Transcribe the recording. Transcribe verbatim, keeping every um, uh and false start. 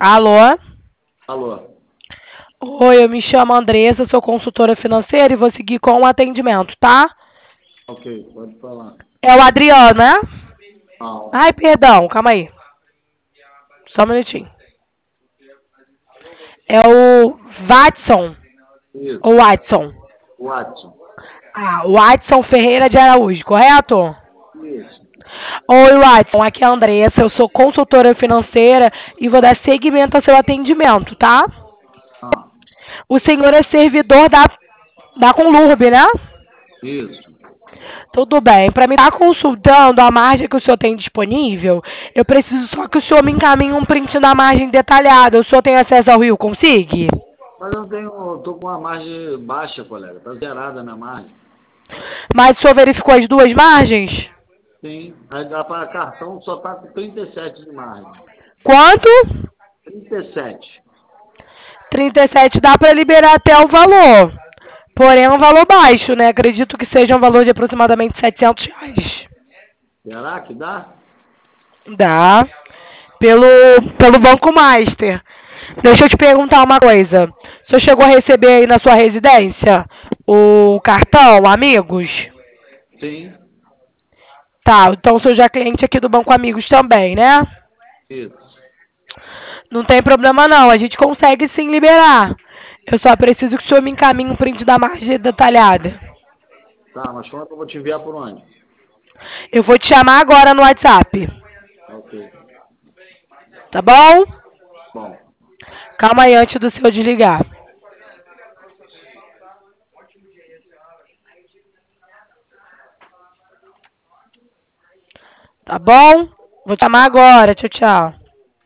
Alô? Alô? Oi, eu me chamo Andressa, sou consultora financeira e vou seguir com o atendimento, tá? Ok, pode falar. É o Adriano, né? Não. Ai, perdão, calma aí. Só um minutinho. É o Watson. O Isso. Watson. Watson. Ah, o Watson Ferreira de Araújo, correto? Isso. Oi, Watson, aqui é a Andressa, eu sou consultora financeira e vou dar seguimento ao seu atendimento, tá? Ah, O senhor é servidor da, da Conlurb, né? isso. Tudo bem. Para me estar consultando a margem que o senhor tem disponível, eu preciso só que o senhor me encaminhe um print da margem detalhada. O senhor tem acesso ao Rio Consigue? Mas eu tenho, eu tô com uma margem baixa, colega. Tá zerada a minha margem. Mas o senhor verificou as duas margens? Sim. Aí dá para cartão só tá com trinta e sete de margem. Quanto? Trinta e sete. trinta e sete dá para liberar até o valor. Porém, é um valor baixo, né? Acredito que seja um valor de aproximadamente setecentos reais. Será que dá? Dá. Pelo, pelo Banco Master. Deixa eu te perguntar uma coisa. O senhor chegou a receber aí na sua residência o cartão, amigos? Sim. Tá, então o senhor já é cliente aqui do Banco Amigos também, né? Isso. Não tem problema não, a gente consegue sim liberar. Eu só preciso que o senhor me encaminhe um print da margem detalhada. Tá, mas como é que eu vou te enviar por onde? Eu vou te chamar agora no WhatsApp, Ok. tá bom? Bom. Calma aí antes do senhor desligar. Tá bom? Vou te chamar agora, tchau, tchau.